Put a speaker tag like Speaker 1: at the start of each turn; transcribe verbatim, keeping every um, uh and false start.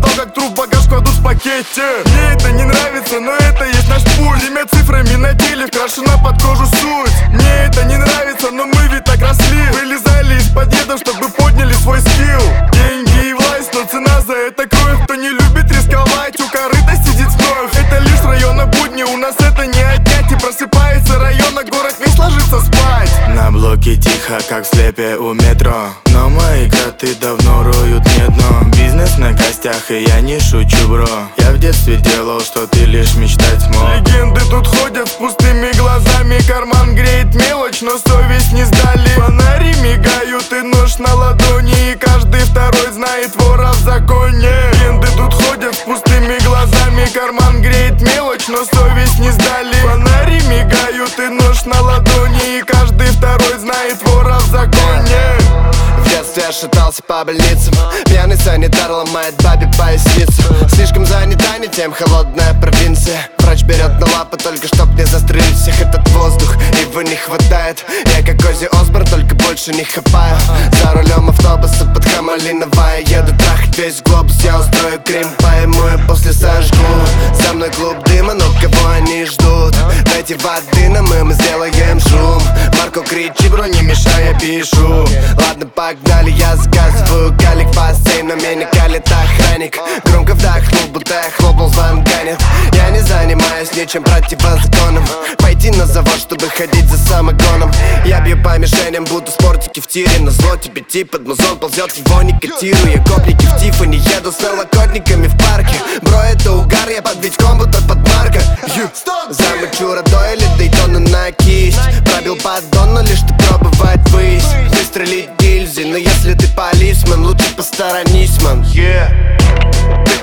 Speaker 1: то, как труп в багаж кладут в пакете. Мне это не нравится, но это есть наш путь. Имя цифрами на теле вкрашена под кожу суть. Мне это не нравится, но мы ведь так росли. Вылезали из подъездов, чтобы подняли свой скилл. Деньги и власть, но цена за это кровь. Кто не любит рисковать, у корыта сидит вновь. Это лишь района будни, у нас это не отнять. И просыпается район, а город весь ложится спать.
Speaker 2: На блоке тихо, как в слепе у метро, но мои коты давно роют мне дно. Бизнес на костях, и я не шучу, бро. Я в детстве делал, что ты лишь мечтать мог.
Speaker 1: Легенды тут ходят с пустыми глазами. Карман греет мелочь, но совесть не сдали. Фонари мигают и нож на ладони, и каждый второй знает вора в законе. Легенды тут ходят с пустыми глазами. Карман греет мелочь, но совесть не сдали. Фонари мигают и нож на ладони, и каждый второй знает вора в законе.
Speaker 3: В детстве я шатался по больницам. Пьяный санитар ломает бабе поясницу. Слишком занята не тем холодная провинция. Врач берет на лапы только чтоб не застрелить всех. Этот воздух, его не хватает. Я как Оззи Осборн, только больше не хапаю. За рулем автобуса под Хамалиновая еду трахать весь глобус. Я устрою крем, пойму и после сожгу. За мной клуб дыма, но кого они ждут? Дайте воды нам и мы сделаем шум. Марко, кричи, бро, не мешай, я пишу. Ладно, погнали, я заказываю калик. Бассейн, но меня калит охранник. Громко вдохнул, будто я хлопнул звонканет. Я не занимаюсь ничем противозаконным. Пойти на завод, чтобы ходить за самогоном. Я бью по мишеням, буду спортики в тире. На зло тебе тип, под музон ползет, его не котирую. Гопники в Тиффани, еду с налокотниками в парке. Бро, это угар, я под Витьком, будто под Марка. Замучу Радо или Дейтона на кисть. Пробил поддон, но лишь ты пробовать выйсть. Выстрелить гильзи, но если ты полисмен, лучше посторонись, ман. Yeah.